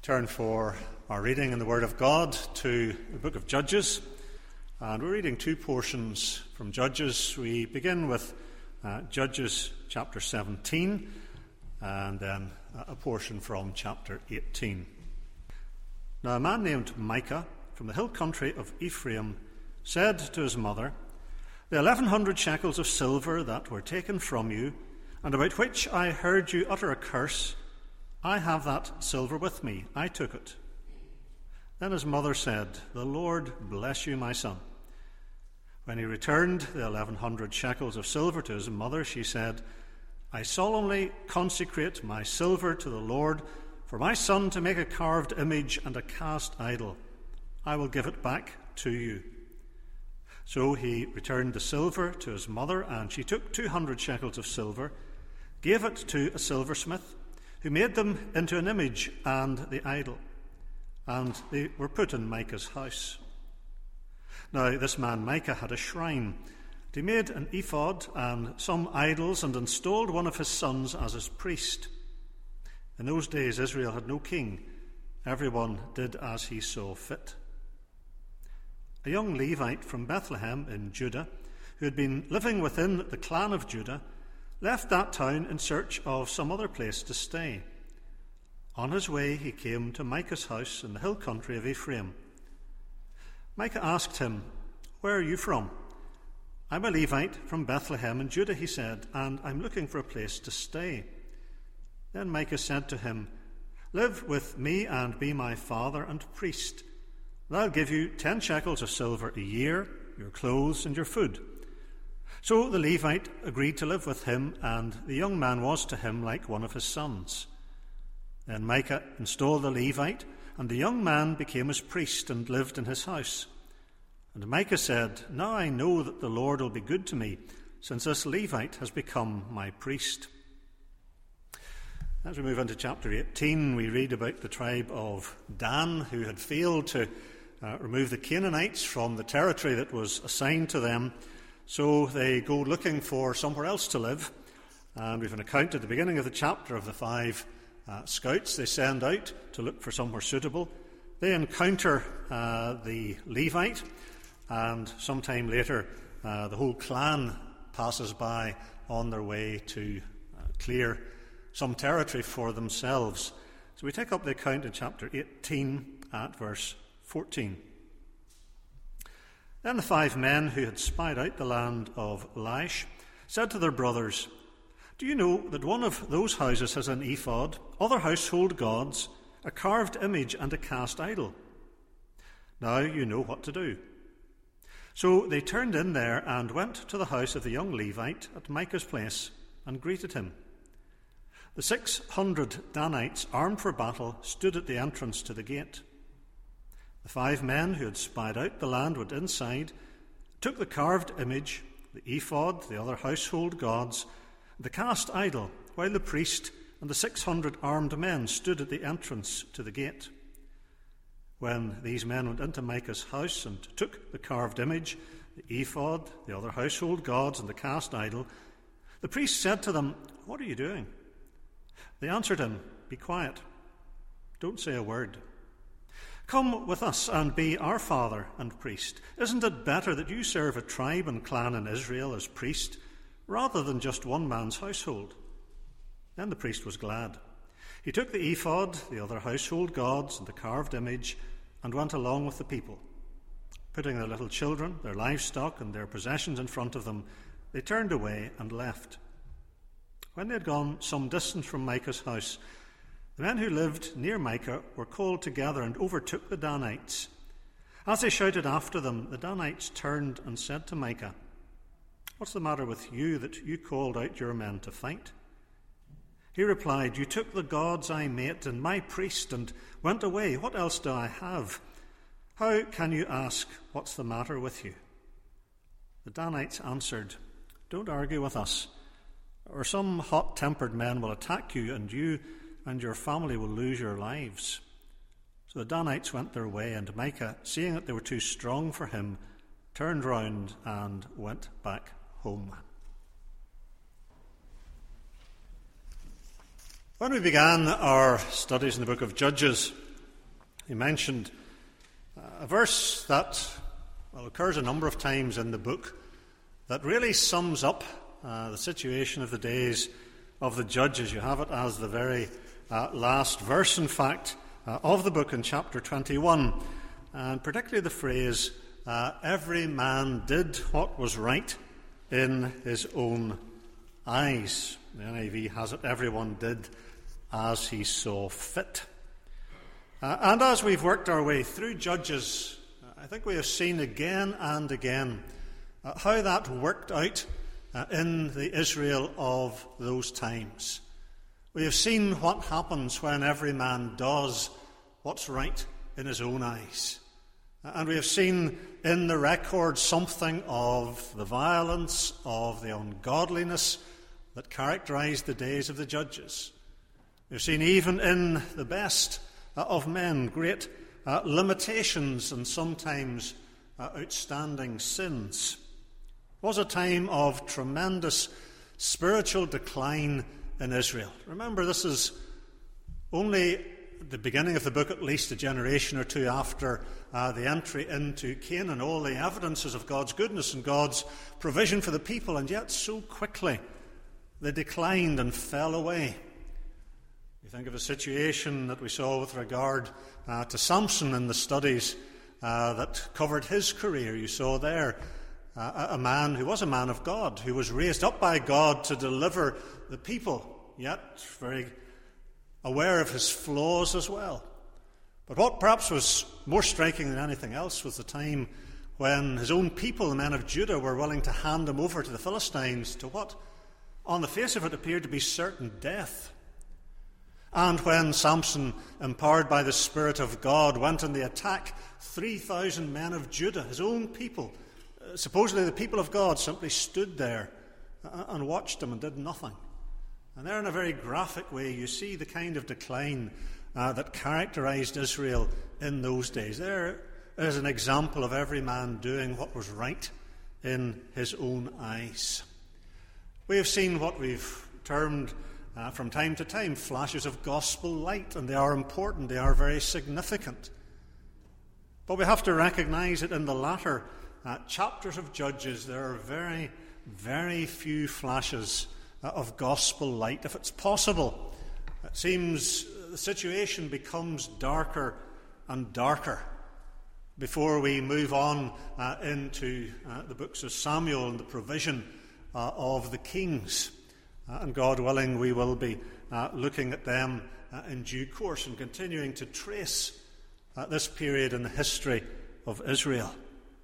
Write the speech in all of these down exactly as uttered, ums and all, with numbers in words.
Turn for our reading in the Word of God to the book of Judges, and we're reading two portions from Judges. We begin with uh, Judges chapter seventeen, and then a portion from chapter eighteen. Now a man named Micah from the hill country of Ephraim said to his mother, "The eleven hundred shekels of silver that were taken from you, and about which I heard you utter a curse, I have that silver with me. I took it." Then his mother said, "The Lord bless you, my son." When he returned the eleven hundred shekels of silver to his mother, she said, "I solemnly consecrate my silver to the Lord for my son to make a carved image and a cast idol. I will give it back to you." So he returned the silver to his mother, and she took two hundred shekels of silver, gave it to a silversmith, who made them into an image and the idol, and they were put in Micah's house. Now this man Micah had a shrine. He made an ephod and some idols, and installed one of his sons as his priest. In those days Israel had no king. Everyone did as he saw fit. A young Levite from Bethlehem in Judah, who had been living within the clan of Judah, left that town in search of some other place to stay. On his way he came to Micah's house in the hill country of Ephraim. Micah asked him, "Where are you from?" "I'm a Levite from Bethlehem in Judah," he said, "and I'm looking for a place to stay." Then Micah said to him, "Live with me and be my father and priest. And I'll give you ten shekels of silver a year, your clothes and your food." So the Levite agreed to live with him, and the young man was to him like one of his sons. Then Micah installed the Levite, and the young man became his priest and lived in his house. And Micah said, "Now I know that the Lord will be good to me, since this Levite has become my priest." As we move into chapter eighteen, we read about the tribe of Dan, who had failed to uh, remove the Canaanites from the territory that was assigned to them. So they go looking for somewhere else to live. And we have an account at the beginning of the chapter of the five uh, scouts they send out to look for somewhere suitable. They encounter uh, the Levite, and sometime later uh, the whole clan passes by on their way to uh, clear some territory for themselves. So we take up the account in chapter eighteen at verse fourteen. Then the five men who had spied out the land of Laish said to their brothers, "Do you know that one of those houses has an ephod, other household gods, a carved image and a cast idol? Now you know what to do." So they turned in there and went to the house of the young Levite at Micah's place and greeted him. The six hundred Danites, armed for battle, stood at the entrance to the gate. The five men who had spied out the land went inside, took the carved image, the ephod, the other household gods, the cast idol, while the priest and the six hundred armed men stood at the entrance to the gate. When these men went into Micah's house and took the carved image, the ephod, the other household gods, and the cast idol, the priest said to them, "What are you doing?" They answered him, "Be quiet. Don't say a word. Come with us and be our father and priest. Isn't it better that you serve a tribe and clan in Israel as priest, rather than just one man's household?" Then the priest was glad. He took the ephod, the other household gods, and the carved image, and went along with the people. Putting their little children, their livestock, and their possessions in front of them, they turned away and left. When they had gone some distance from Micah's house, the men who lived near Micah were called together and overtook the Danites. As they shouted after them, the Danites turned and said to Micah, "What's the matter with you that you called out your men to fight?" He replied, "You took the gods I made and my priest and went away. What else do I have? How can you ask, 'What's the matter with you?'" The Danites answered, "Don't argue with us, or some hot-tempered men will attack you, and you and your family will lose your lives." So the Danites went their way, and Micah, seeing that they were too strong for him, turned round and went back home. When we began our studies in the book of Judges, He mentioned a verse that well, occurs a number of times in the book that really sums up uh, the situation of the days of the judges. You have it as the very uh, last verse, in fact, uh, of the book in chapter twenty-one, and particularly the phrase, uh, every man did what was right in his own eyes. The N I V has it, everyone did as he saw fit. Uh, and as we've worked our way through Judges, I think we have seen again and again uh, how that worked out uh, in the Israel of those times. We have seen what happens when every man does what's right in his own eyes. Uh, and we have seen in the record something of the violence, of the ungodliness that characterized the days of the judges. We've seen even in the best uh, of men great uh, limitations and sometimes uh, outstanding sins. It was a time of tremendous spiritual decline in Israel. Remember, this is only the beginning of the book, at least a generation or two after uh, the entry into Canaan, all the evidences of God's goodness and God's provision for the people, and yet so quickly they declined and fell away. You think of a situation that we saw with regard uh, to Samson in the studies uh, that covered his career. You saw there uh, a man who was a man of God, who was raised up by God to deliver the people, yet very aware of his flaws as well. But what perhaps was more striking than anything else was the time when his own people, the men of Judah, were willing to hand him over to the Philistines to what, on the face of it, appeared to be certain death. And when Samson, empowered by the Spirit of God, went on the attack, three thousand men of Judah, his own people, uh, supposedly the people of God, simply stood there and watched him and did nothing. And there, in a very graphic way, you see the kind of decline uh, that characterized Israel in those days. There is an example of every man doing what was right in his own eyes. We have seen what we've termed uh, from time to time flashes of gospel light, and they are important, they are very significant. But we have to recognize that in the latter uh, chapters of Judges, there are very, very few flashes of gospel light. If it's possible, it seems the situation becomes darker and darker before we move on uh, into uh, the books of Samuel and the provision uh, of the kings. Uh, and God willing, we will be uh, looking at them uh, in due course and continuing to trace uh, this period in the history of Israel.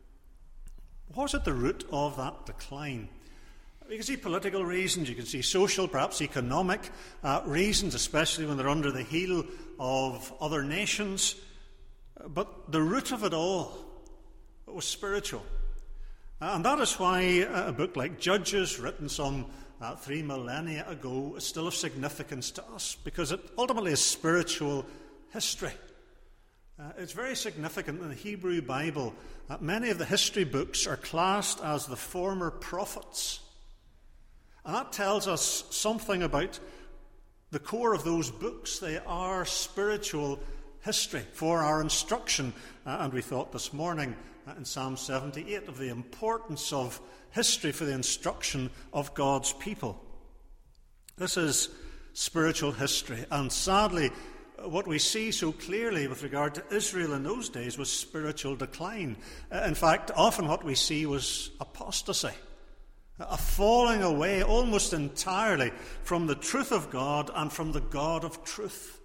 What was at the root of that decline? You can see political reasons, you can see social, perhaps economic uh, reasons, especially when they're under the heel of other nations. But the root of it all was spiritual. Uh, and that is why a book like Judges, written some uh, three millennia ago, is still of significance to us, because it ultimately is spiritual history. Uh, it's very significant in the Hebrew Bible that many of the history books are classed as the former prophets. And that tells us something about the core of those books. They are spiritual history for our instruction. Uh, and we thought this morning uh, in Psalm seventy-eight of the importance of history for the instruction of God's people. This is spiritual history. And sadly, what we see so clearly with regard to Israel in those days was spiritual decline. Uh, in fact, often what we see was apostasy. A falling away almost entirely from the truth of God and from the God of truth.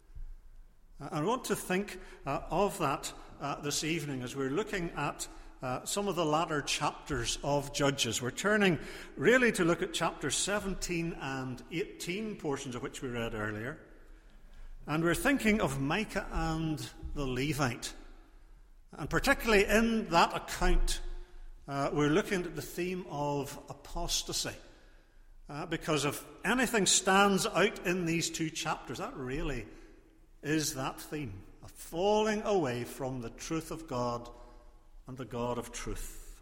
I want to think uh, of that uh, this evening as we're looking at uh, some of the latter chapters of Judges. We're turning really to look at chapters seventeen and eighteen, portions of which we read earlier. And we're thinking of Micah and the Levite. And particularly in that account, Uh, we're looking at the theme of apostasy. Uh, because if anything stands out in these two chapters, that really is that theme, of falling away from the truth of God and the God of truth.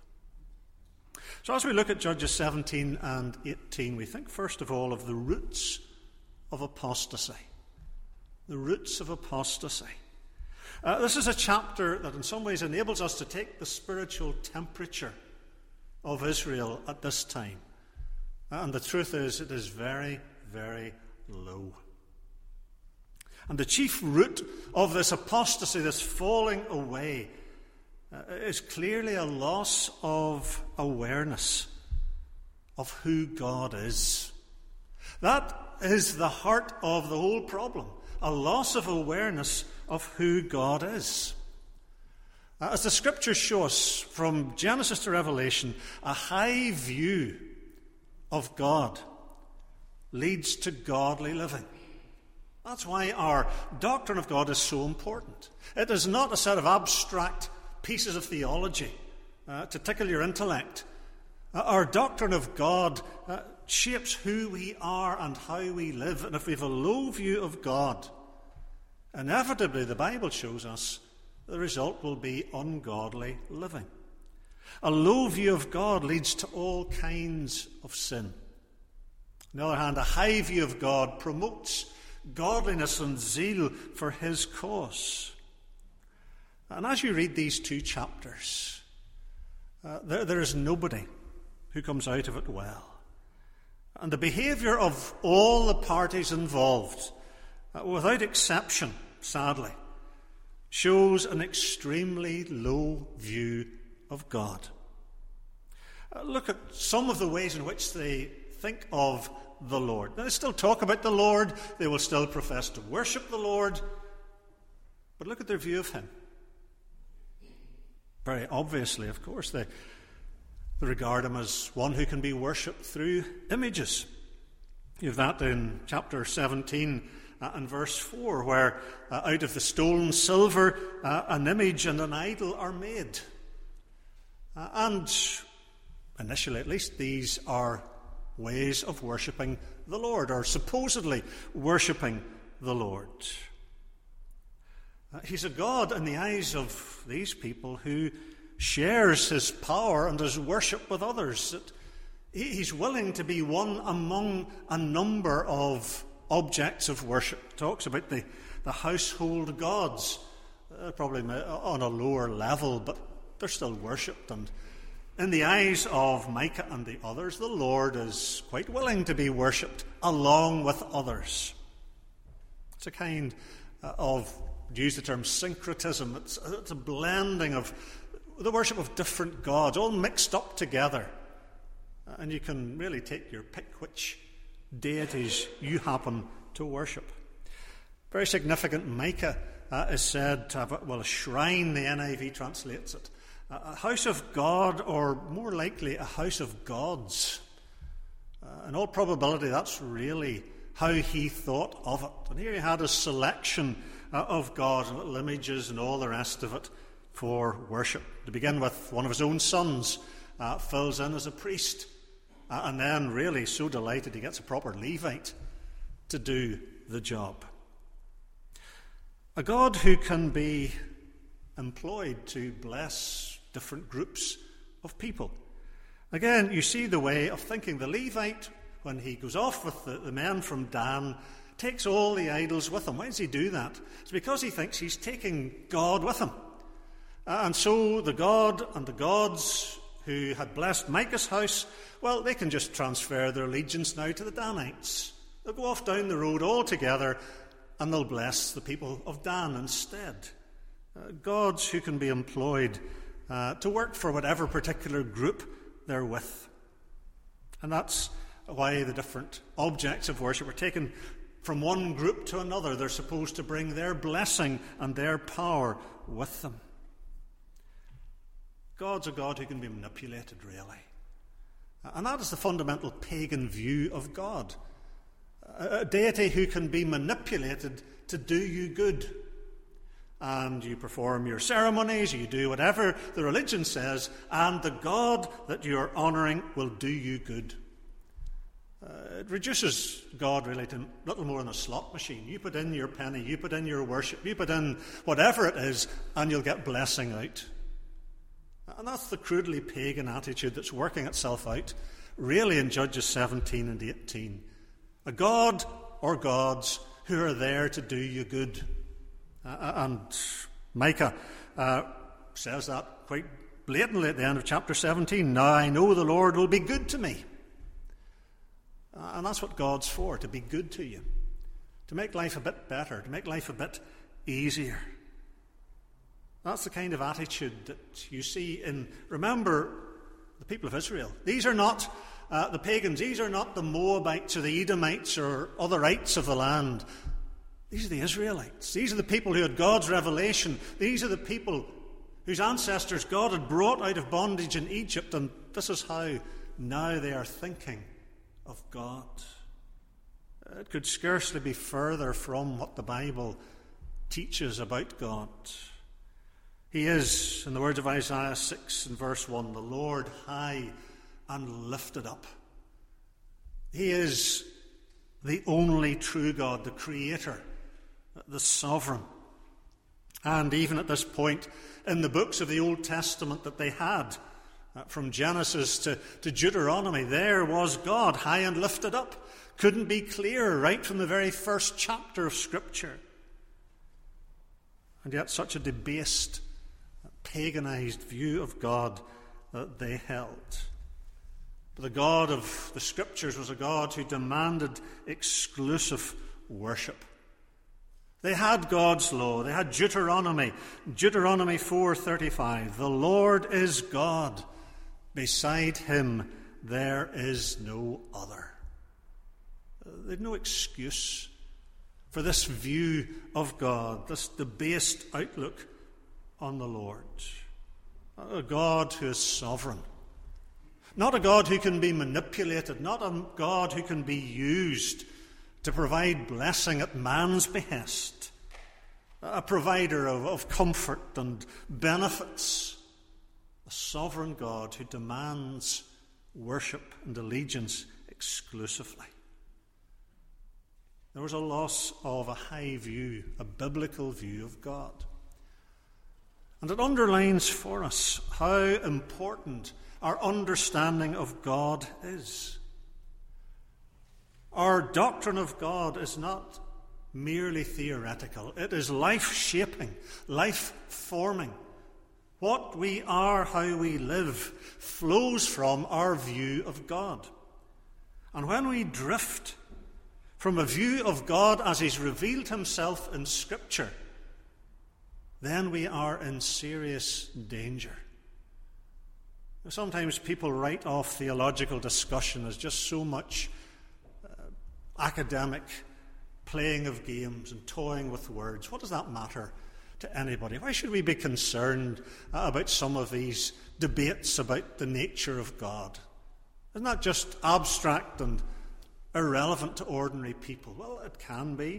So as we look at Judges seventeen and eighteen, we think first of all of the roots of apostasy. The roots of apostasy. Uh, this is a chapter that in some ways enables us to take the spiritual temperature of Israel at this time. And the truth is, it is very, very low. And the chief root of this apostasy, this falling away, uh, is clearly a loss of awareness of who God is. That is the heart of the whole problem, a loss of awareness of who God is. As the scriptures show us, from Genesis to Revelation, a high view of God leads to godly living. That's why our doctrine of God is so important. It is not a set of abstract pieces of theology uh, to tickle your intellect. Uh, our doctrine of God uh, shapes who we are and how we live. And if we have a low view of God, inevitably, the Bible shows us, the result will be ungodly living. A low view of God leads to all kinds of sin. On the other hand, a high view of God promotes godliness and zeal for his cause. And as you read these two chapters, uh, there, there is nobody who comes out of it well. And the behaviour of all the parties involved, uh, without exception, sadly, shows an extremely low view of God. Uh, look at some of the ways in which they think of the Lord. Now, they still talk about the Lord, they will still profess to worship the Lord, but look at their view of him. Very obviously, of course, they, they regard him as one who can be worshipped through images. You have that in chapter seventeen uh, and verse four, where uh, out of the stolen silver uh, an image and an idol are made. Uh, and initially, at least, these are ways of worshipping the Lord, or supposedly worshipping the Lord. Uh, he's a God in the eyes of these people who shares his power and his worship with others. That he, he's willing to be one among a number of objects of worship. He talks about the, the household gods, uh, probably on a lower level, but they're still worshipped. And in the eyes of Micah and the others, the Lord is quite willing to be worshipped along with others. It's a kind of, to use the term syncretism, it's, it's a blending of the worship of different gods, all mixed up together. And you can really take your pick which deities you happen to worship. Very significant, Micah uh, is said to have, a, well, a shrine, the N I V translates it. A house of God, or more likely, a house of gods. Uh, in all probability, that's really how he thought of it. And here he had a selection uh, of gods, and little images and all the rest of it for worship. To begin with, one of his own sons uh, fills in as a priest. Uh, and then, really, so delighted he gets a proper Levite to do the job. A God who can be employed to bless different groups of people. Again, you see the way of thinking. The Levite, when he goes off with the, the men from Dan, takes all the idols with him. Why does he do that? It's because he thinks he's taking God with him. Uh, and so the God and the gods who had blessed Micah's house, well, they can just transfer their allegiance now to the Danites. They'll go off down the road all together and they'll bless the people of Dan instead. Uh, gods who can be employed uh, to work for whatever particular group they're with. And that's why the different objects of worship are taken from one group to another. They're supposed to bring their blessing and their power with them. God's a God who can be manipulated, really. And that is the fundamental pagan view of God. A deity who can be manipulated to do you good. And you perform your ceremonies, you do whatever the religion says, and the God that you're honouring will do you good. Uh, it reduces God really to little more than a slot machine. You put in your penny, you put in your worship, you put in whatever it is, and you'll get blessing out. And that's the crudely pagan attitude that's working itself out, really, in Judges seventeen and eighteen. A God or gods who are there to do you good. Uh, and Micah uh, says that quite blatantly at the end of chapter seventeen. Now I know the Lord will be good to me. Uh, and that's what God's for, to be good to you. To make life a bit better, to make life a bit easier. That's the kind of attitude that you see in, remember, the people of Israel. These are not uh, the pagans, these are not the Moabites or the Edomites or otherites of the land. These are the Israelites. These are the people who had God's revelation. These are the people whose ancestors God had brought out of bondage in Egypt, and this is how now they are thinking of God. It could scarcely be further from what the Bible teaches about God. He is, in the words of Isaiah six and verse one, the Lord high and lifted up. He is the only true God, the Creator, the Sovereign. And even at this point in the books of the Old Testament that they had, from Genesis to, to Deuteronomy, there was God high and lifted up. Couldn't be clearer right from the very first chapter of Scripture. And yet such a debased, paganized view of God that they held. But the God of the Scriptures was a God who demanded exclusive worship. They had God's law. They had Deuteronomy. Deuteronomy four thirty-five. The Lord is God. Beside him there is no other. They had no excuse for this view of God, this debased outlook on the Lord. A God who is sovereign. Not a God who can be manipulated. Not a God who can be used to provide blessing at man's behest. A provider of, of comfort and benefits. A sovereign God who demands worship and allegiance exclusively. There was a loss of a high view, a biblical view of God. And it underlines for us how important our understanding of God is. Our doctrine of God is not merely theoretical. It is life-shaping, life-forming. What we are, how we live, flows from our view of God. And when we drift from a view of God as he's revealed himself in Scripture, then we are in serious danger. Sometimes people write off theological discussion as just so much uh, academic playing of games and toying with words. What does that matter to anybody? Why should we be concerned uh, about some of these debates about the nature of God? Isn't that just abstract and irrelevant to ordinary people? Well, it can be.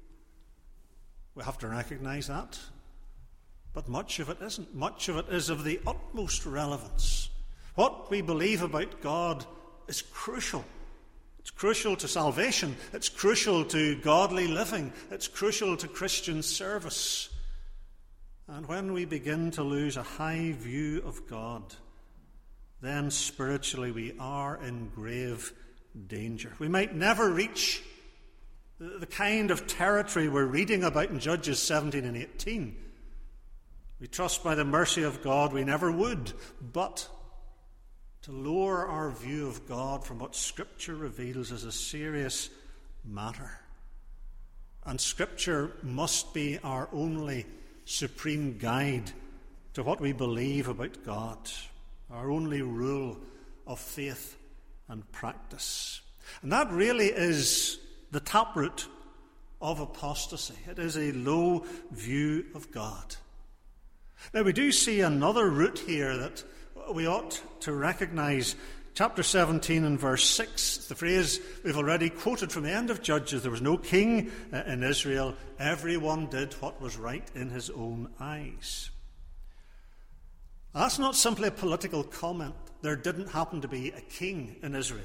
We have to recognize that. But much of it isn't. Much of it is of the utmost relevance. What we believe about God is crucial. It's crucial to salvation. It's crucial to godly living. It's crucial to Christian service. And when we begin to lose a high view of God, then spiritually we are in grave danger. We might never reach the kind of territory we're reading about in Judges seventeen and eighteen. We trust by the mercy of God we never would, but to lower our view of God from what Scripture reveals is a serious matter. And Scripture must be our only supreme guide to what we believe about God, our only rule of faith and practice. And that really is the taproot of apostasy. It is a low view of God. Now, we do see another root here that we ought to recognize. Chapter seventeen and verse six, the phrase we've already quoted from the end of Judges, there was no king in Israel, everyone did what was right in his own eyes. That's not simply a political comment. There didn't happen to be a king in Israel.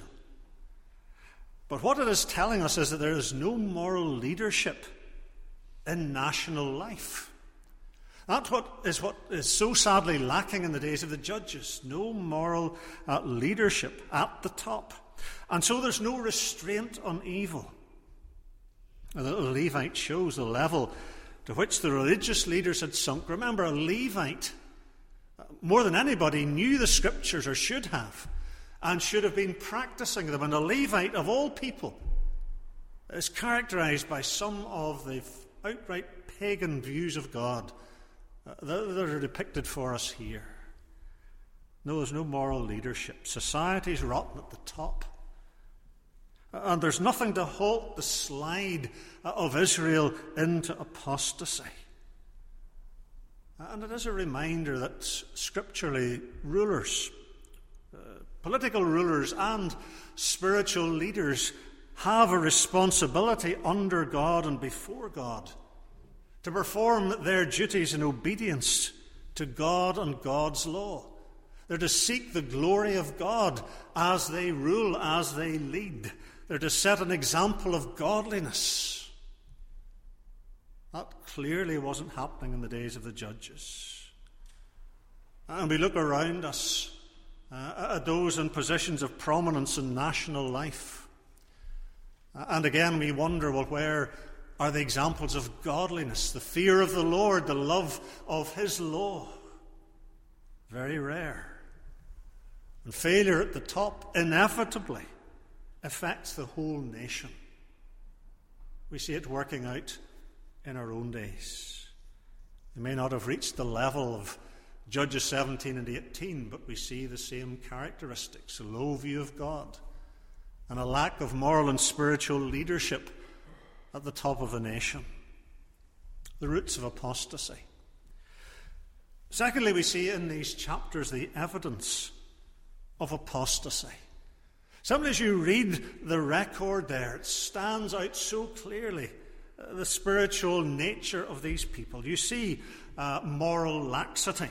But what it is telling us is that there is no moral leadership in national life. That's what is what is so sadly lacking in the days of the Judges. No moral uh, leadership at the top. And so there's no restraint on evil. And the Levite shows the level to which the religious leaders had sunk. Remember, a Levite, more than anybody, knew the Scriptures, or should have, and should have been practicing them. And a Levite, of all people, is characterized by some of the outright pagan views of God that are depicted for us here. No, there's no moral leadership. Society's rotten at the top. And there's nothing to halt the slide of Israel into apostasy. And it is a reminder that scripturally rulers, uh, political rulers and spiritual leaders have a responsibility under God and before God to perform their duties in obedience to God and God's law. They're to seek the glory of God as they rule, as they lead. They're to set an example of godliness. That clearly wasn't happening in the days of the judges. And we look around us uh, at those in positions of prominence in national life. And again we wonder, well, where are the examples of godliness, the fear of the Lord, the love of His law? Very rare. And failure at the top inevitably affects the whole nation. We see it working out in our own days. We may not have reached the level of Judges seventeen and eighteen, but we see the same characteristics: a low view of God and a lack of moral and spiritual leadership at the top of the nation. The roots of apostasy. Secondly, we see in these chapters the evidence of apostasy. Simply as you read the record there, it stands out so clearly, uh, the spiritual nature of these people. You see uh, moral laxity.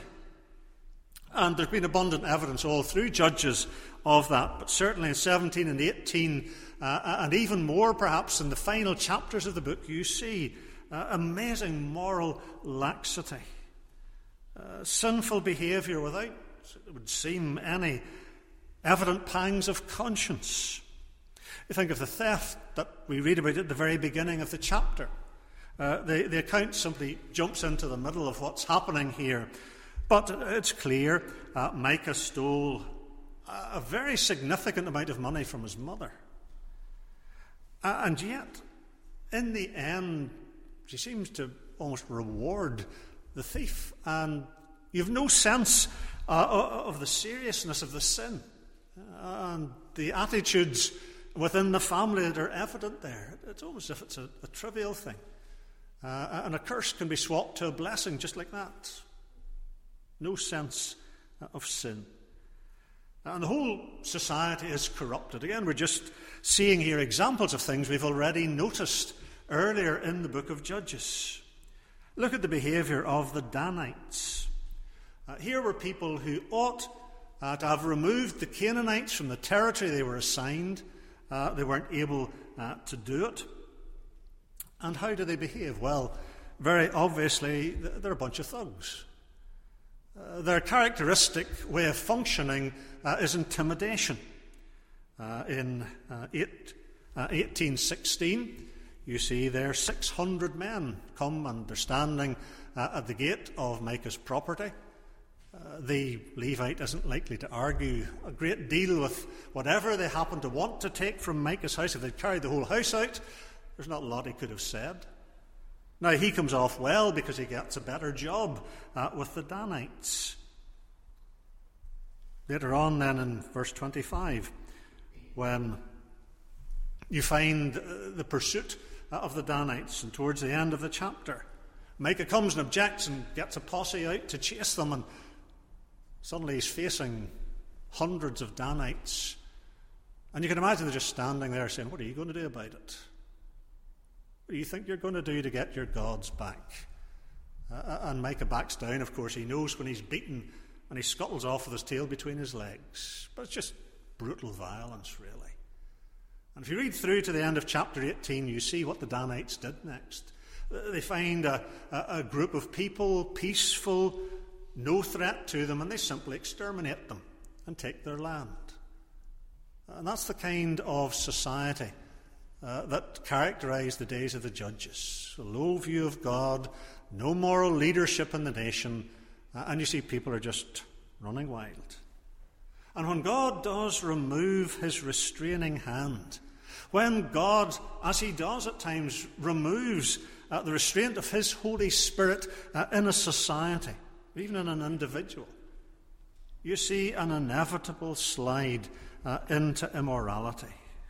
And there's been abundant evidence all through Judges of that, but certainly in seventeen and eighteen, uh, and even more perhaps in the final chapters of the book, you see uh, amazing moral laxity. Uh, sinful behaviour without, it would seem, any evident pangs of conscience. You think of the theft that we read about at the very beginning of the chapter. Uh, the, the account simply jumps into the middle of what's happening here. But it's clear uh, Micah stole a very significant amount of money from his mother. Uh, and yet, in the end, she seems to almost reward the thief. And you have no sense uh, of the seriousness of the sin and the attitudes within the family that are evident there. It's almost as if it's a, a trivial thing. Uh, and a curse can be swapped to a blessing just like that. No sense of sin. And the whole society is corrupted. Again, we're just seeing here examples of things we've already noticed earlier in the book of Judges. Look at the behaviour of the Danites. Uh, here were people who ought uh, to have removed the Canaanites from the territory they were assigned. Uh, they weren't able uh, to do it. And how do they behave? Well, very obviously, they're a bunch of thugs. Uh, their characteristic way of functioning uh, is intimidation. Uh, in uh, eight, uh, eighteen sixteen, you see there six hundred men come and they're standing uh, at the gate of Micah's property. Uh, the Levite isn't likely to argue a great deal with whatever they happen to want to take from Micah's house. If they'd carried the whole house out, there's not a lot he could have said. Now, he comes off well because he gets a better job uh, with the Danites. Later on then in verse twenty-five, when you find the pursuit of the Danites, and towards the end of the chapter, Micah comes and objects and gets a posse out to chase them, and suddenly he's facing hundreds of Danites. And you can imagine they're just standing there saying, what are you going to do about it? What do you think you're going to do to get your gods back? Uh, and Micah backs down, of course. He knows when he's beaten and he scuttles off with his tail between his legs. But it's just brutal violence, really. And if you read through to the end of chapter eighteen, you see what the Danites did next. They find a, a, a group of people, peaceful, no threat to them, and they simply exterminate them and take their land. And that's the kind of society uh, that characterized the days of the judges. A low view of God, no moral leadership in the nation, uh, and you see people are just running wild. And when God does remove his restraining hand, when God, as he does at times, removes uh, the restraint of his Holy Spirit uh, in a society, even in an individual, you see an inevitable slide uh, into immorality.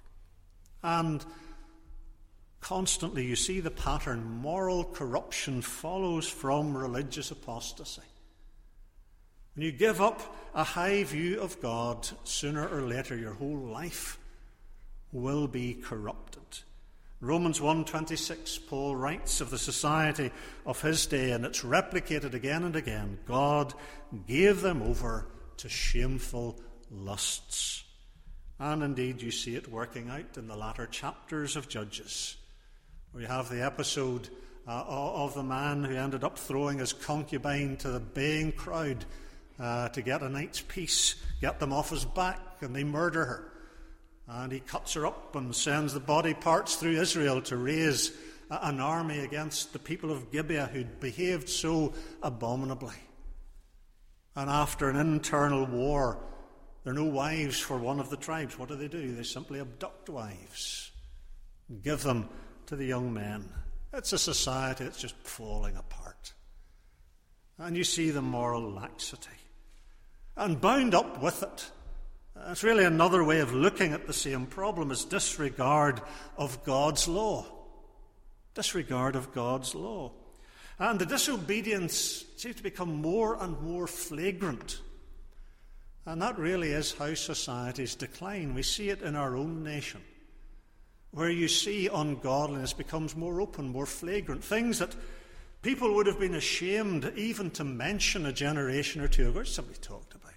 And constantly you see the pattern. Moral corruption follows from religious apostasy. When you give up a high view of God, sooner or later your whole life will be corrupted. Romans one twenty-six, Paul writes of the society of his day, and it's replicated again and again. God gave them over to shameful lusts. And indeed you see it working out in the latter chapters of Judges, where you have the episode uh, of the man who ended up throwing his concubine to the baying crowd uh, to get a night's peace, get them off his back, and they murder her. And he cuts her up and sends the body parts through Israel to raise uh, an army against the people of Gibeah who'd behaved so abominably. And after an internal war, there are no wives for one of the tribes. What do they do? They simply abduct wives and give them to the young men. It's a society that's just falling apart. And you see the moral laxity. And bound up with it, it's really another way of looking at the same problem, is disregard of God's law. Disregard of God's law. And the disobedience seems to become more and more flagrant. And that really is how societies decline. We see it in our own nation, where you see ungodliness becomes more open, more flagrant. Things that people would have been ashamed even to mention a generation or two ago, simply talked about.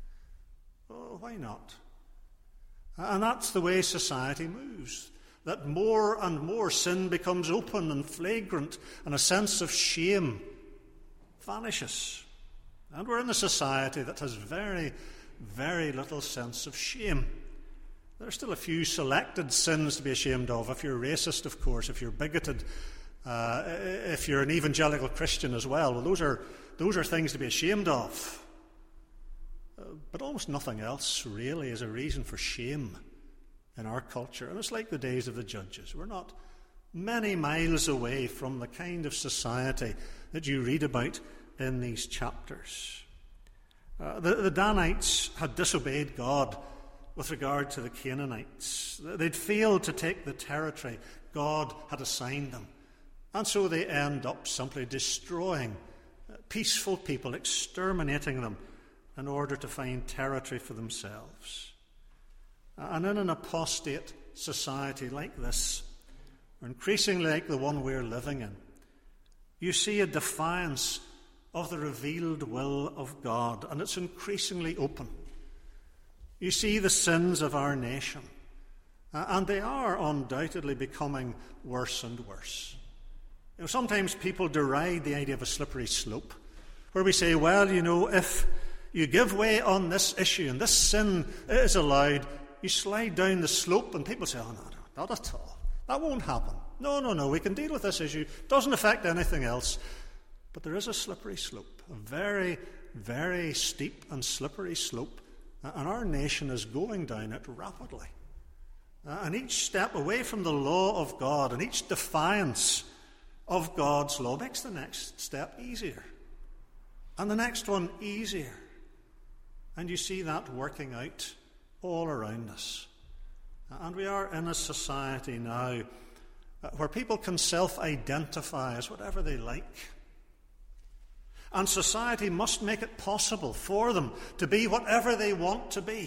Oh, why not? And that's the way society moves. That more and more sin becomes open and flagrant, and a sense of shame vanishes. And we're in a society that has very, very little sense of shame. There are still a few selected sins to be ashamed of. If you're racist, of course, if you're bigoted, uh, if you're an evangelical Christian as well, well those are, those are things to be ashamed of. Uh, but almost nothing else really is a reason for shame in our culture. And it's like the days of the judges. We're not many miles away from the kind of society that you read about in these chapters. Uh, the, the Danites had disobeyed God with regard to the Canaanites. They'd failed to take the territory God had assigned them. And so they end up simply destroying peaceful people, exterminating them in order to find territory for themselves. And in an apostate society like this, or increasingly like the one we're living in, you see a defiance of the revealed will of God, and it's increasingly open. You see the sins of our nation, and they are undoubtedly becoming worse and worse. You know, sometimes people deride the idea of a slippery slope, where we say, well, you know, if you give way on this issue and this sin is allowed, you slide down the slope, and people say, oh, no, no, not at all. That won't happen. No, no, no, we can deal with this issue. Doesn't affect anything else. But there is a slippery slope, a very, very steep and slippery slope, and our nation is going down it rapidly. And each step away from the law of God and each defiance of God's law makes the next step easier, and the next one easier. And you see that working out all around us. And we are in a society now where people can self-identify as whatever they like. And society must make it possible for them to be whatever they want to be,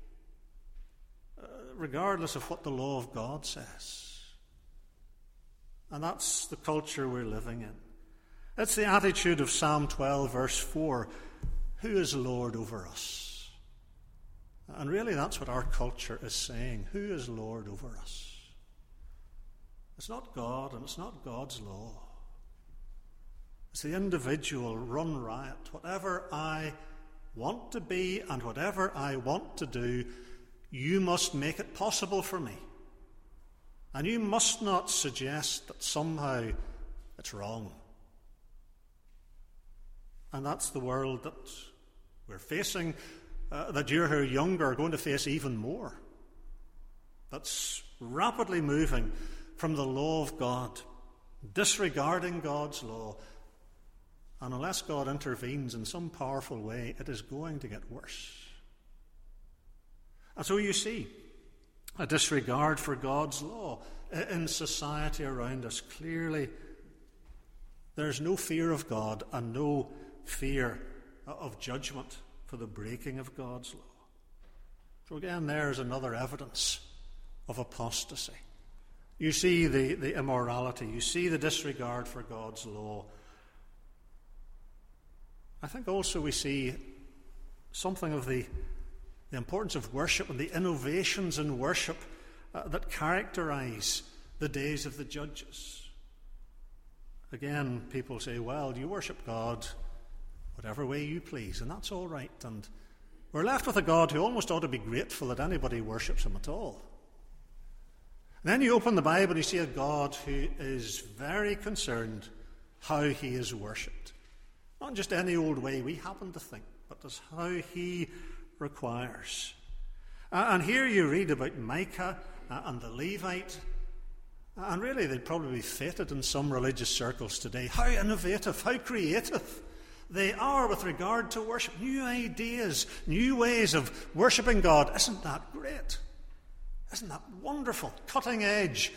regardless of what the law of God says. And that's the culture we're living in. It's the attitude of Psalm twelve, verse four. Who is Lord over us? And really that's what our culture is saying. Who is Lord over us? It's not God, and it's not God's law. It's the individual run riot. Whatever I want to be and whatever I want to do, you must make it possible for me. And you must not suggest that somehow it's wrong. And that's the world that we're facing, uh, that you're who are younger are going to face even more. That's rapidly moving from the law of God, disregarding God's law. And unless God intervenes in some powerful way, it is going to get worse. And so you see a disregard for God's law in society around us. Clearly, there's no fear of God and no fear of judgment for the breaking of God's law. So again, there's another evidence of apostasy. You see the, the immorality. You see the disregard for God's law. I think also we see something of the, the importance of worship and the innovations in worship uh, that characterize the days of the judges. Again, people say, well, you worship God whatever way you please, and that's all right. And we're left with a God who almost ought to be grateful that anybody worships him at all. And then you open the Bible and you see a God who is very concerned how he is worshipped. Not just any old way we happen to think, but as how he requires. Uh, and here you read about Micah uh, and the Levite. And really they'd probably be feted in some religious circles today. How innovative, how creative they are with regard to worship. New ideas, new ways of worshipping God. Isn't that great? Isn't that wonderful? Cutting edge.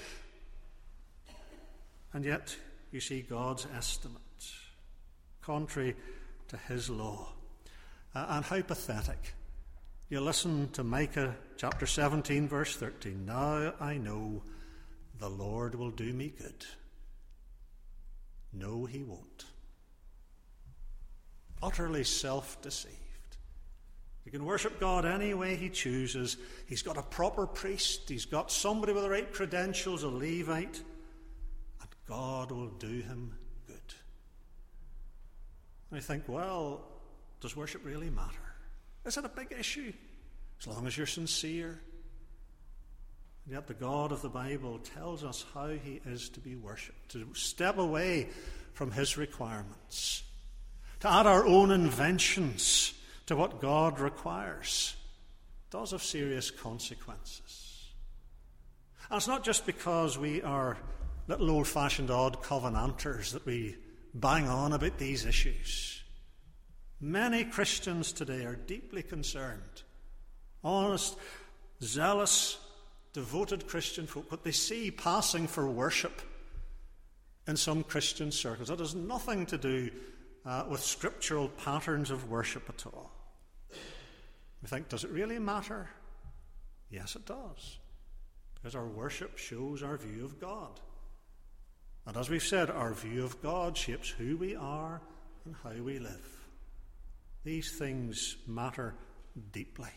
And yet you see God's estimate, contrary to his law. Uh, and how pathetic. You listen to Micah chapter seventeen, verse thirteen. Now I know the Lord will do me good. No, he won't. Utterly self-deceived. He can worship God any way he chooses. He's got a proper priest. He's got somebody with the right credentials, a Levite. And God will do him good. And I think, well, does worship really matter? Is it a big issue? As long as you're sincere. And yet the God of the Bible tells us how he is to be worshipped. To step away from his requirements. To add our own inventions to what God requires does have serious consequences. And it's not just because we are little old-fashioned odd covenanters that we bang on about these issues. Many Christians today are deeply concerned, honest, zealous, devoted Christian folk, what they see passing for worship in some Christian circles. That has nothing to do Uh, with scriptural patterns of worship at all. We think, does it really matter? Yes, it does. Because our worship shows our view of God. And as we've said, our view of God shapes who we are and how we live. These things matter deeply.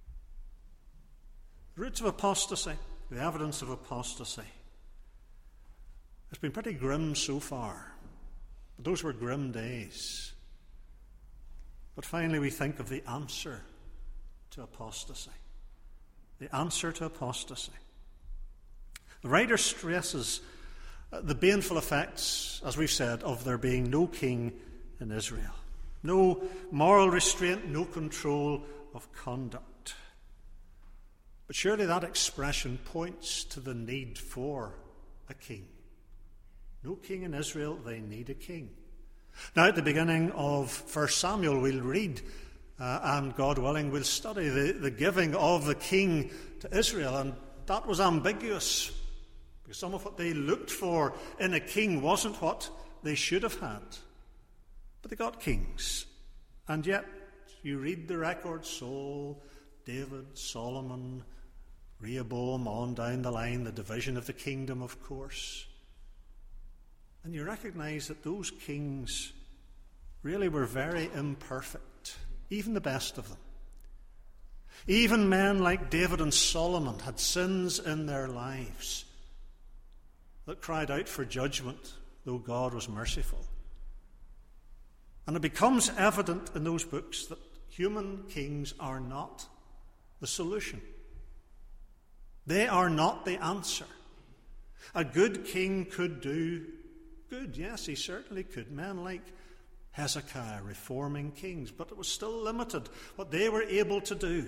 The roots of apostasy, the evidence of apostasy. It's been pretty grim so far. But those were grim days. But finally we think of the answer to apostasy. The answer to apostasy. The writer stresses the baneful effects, as we've said, of there being no king in Israel. No moral restraint, no control of conduct. But surely that expression points to the need for a king. No king in Israel, they need a king. Now at the beginning of First Samuel we'll read, uh, and God willing we'll study the, the giving of the king to Israel, and that was ambiguous, because some of what they looked for in a king wasn't what they should have had. But they got kings, and yet you read the record, Saul, David, Solomon, Rehoboam, on down the line, the division of the kingdom, of course. And you recognize that those kings really were very imperfect, even the best of them. Even men like David and Solomon had sins in their lives that cried out for judgment, though God was merciful. And it becomes evident in those books that human kings are not the solution. They are not the answer. A good king could do good. Yes, he certainly could. Men like Hezekiah, reforming kings, but it was still limited what they were able to do.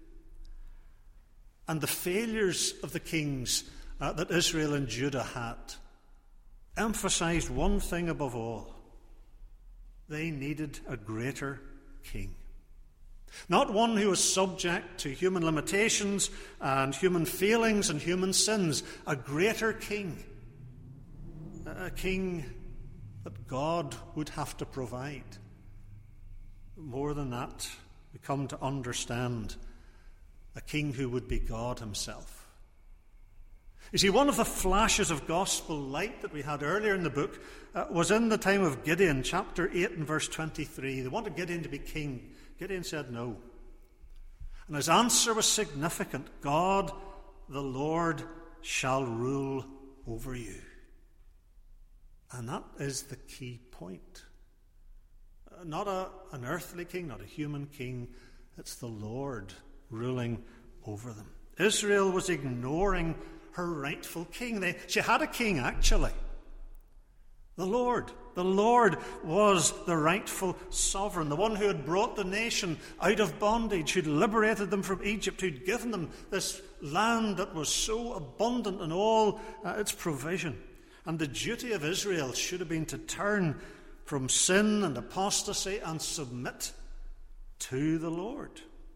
And the failures of the kings uh, that Israel and Judah had emphasized one thing above all. They needed a greater king. Not one who was subject to human limitations and human failings and human sins. A greater king. A king that God would have to provide. More than that, we come to understand a king who would be God himself. You see, one of the flashes of gospel light that we had earlier in the book uh, was in the time of Gideon, chapter eight and verse twenty-three. They wanted Gideon to be king. Gideon said no. And his answer was significant. God, the Lord, shall rule over you. And that is the key point. Uh, not a, an earthly king, not a human king. It's the Lord ruling over them. Israel was ignoring her rightful king. They, she had a king, actually. The Lord. The Lord was the rightful sovereign, the one who had brought the nation out of bondage, who'd liberated them from Egypt, who'd given them this land that was so abundant in all uh, its provision. And the duty of Israel should have been to turn from sin and apostasy and submit to the Lord.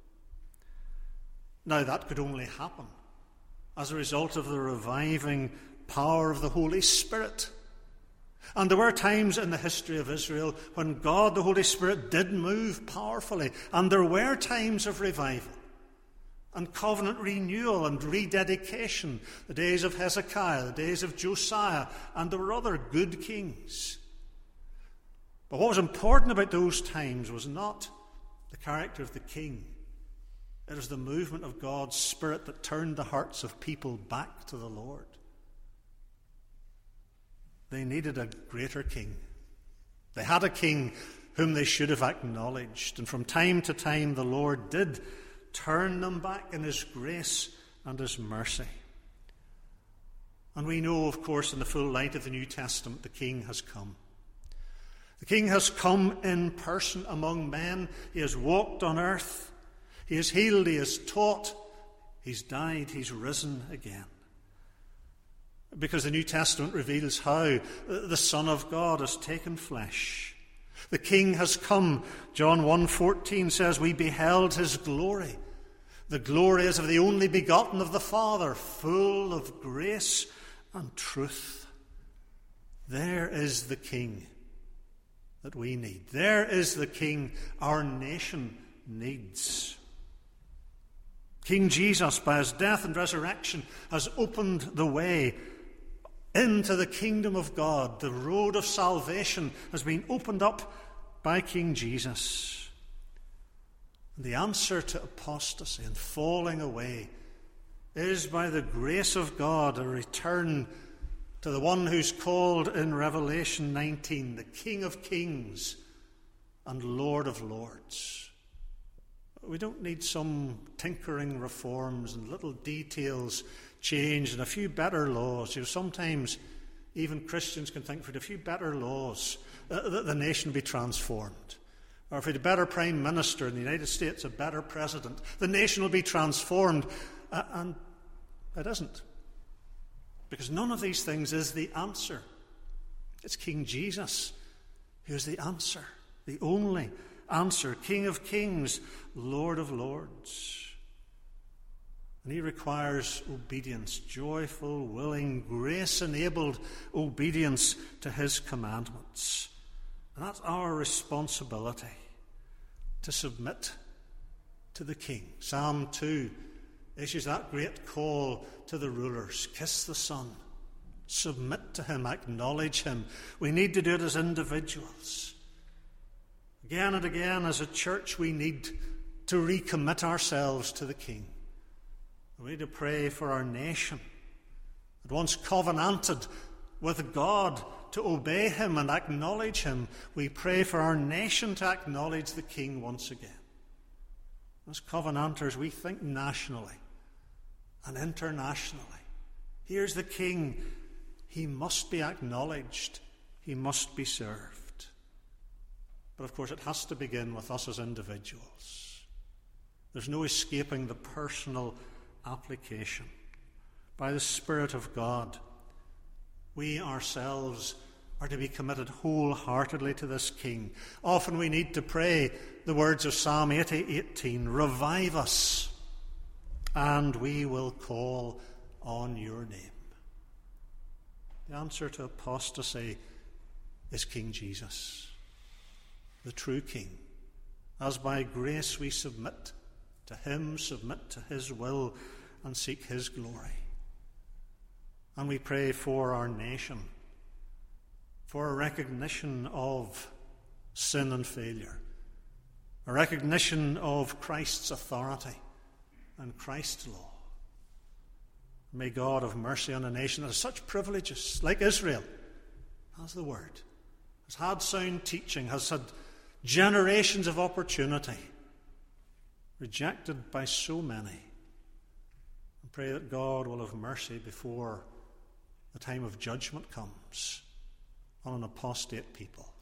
Now, that could only happen as a result of the reviving power of the Holy Spirit. And there were times in the history of Israel when God, the Holy Spirit, did move powerfully. And there were times of revival and covenant renewal and rededication. The days of Hezekiah, the days of Josiah, and there were other good kings. But what was important about those times was not the character of the king. It was the movement of God's Spirit that turned the hearts of people back to the Lord. They needed a greater king. They had a king whom they should have acknowledged. And from time to time, the Lord did turn them back in his grace and his mercy. And we know, of course, in the full light of the New Testament, the king has come. The king has come in person among men. He has walked on earth. He has healed, he has taught, he's died, he's risen again. Because the New Testament reveals how the Son of God has taken flesh. The King has come. John one fourteen says, we beheld his glory. The glory is of the only begotten of the Father, full of grace and truth. There is the King that we need. There is the King our nation needs. King Jesus, by his death and resurrection, has opened the way into the kingdom of God. The road of salvation has been opened up by King Jesus. And the answer to apostasy and falling away is, by the grace of God, a return to the one who's called in Revelation nineteen the King of Kings and Lord of Lords. We don't need some tinkering reforms and little details changed and a few better laws. You know, sometimes even Christians can think, for a few better laws, uh, that the nation be transformed. Or if we had a better prime minister in the United States, a better president, the nation will be transformed. Uh, and it isn't. Because none of these things is the answer. It's King Jesus who is the answer, the only answer. King of Kings, Lord of Lords. And he requires obedience, joyful, willing, grace-enabled obedience to his commandments. And that's our responsibility, to submit to the King. Psalm two issues that great call to the rulers. Kiss the Son. Submit to him. Acknowledge him. We need to do it as individuals. Again and again, as a church, we need to recommit ourselves to the King. We need to pray for our nation, that once covenanted with God to obey him and acknowledge him, we pray for our nation to acknowledge the King once again. As covenanters, we think nationally and internationally. Here's the King He must be acknowledged. He must be served. But of course, it has to begin with us as individuals. There's no escaping the personal application. By the Spirit of God, we ourselves are to be committed wholeheartedly to this King. Often we need to pray the words of Psalm eighty eighteen, revive us, and we will call on your name. The answer to apostasy is King Jesus, the true King. As by grace we submit to him, submit to his will, and seek his glory. And we pray for our nation, for a recognition of sin and failure, a recognition of Christ's authority and Christ's law. May God have mercy on a nation that has such privileges, like Israel, has the word, has had sound teaching, has had generations of opportunity, rejected by so many. And pray that God will have mercy before the time of judgment comes on an apostate people.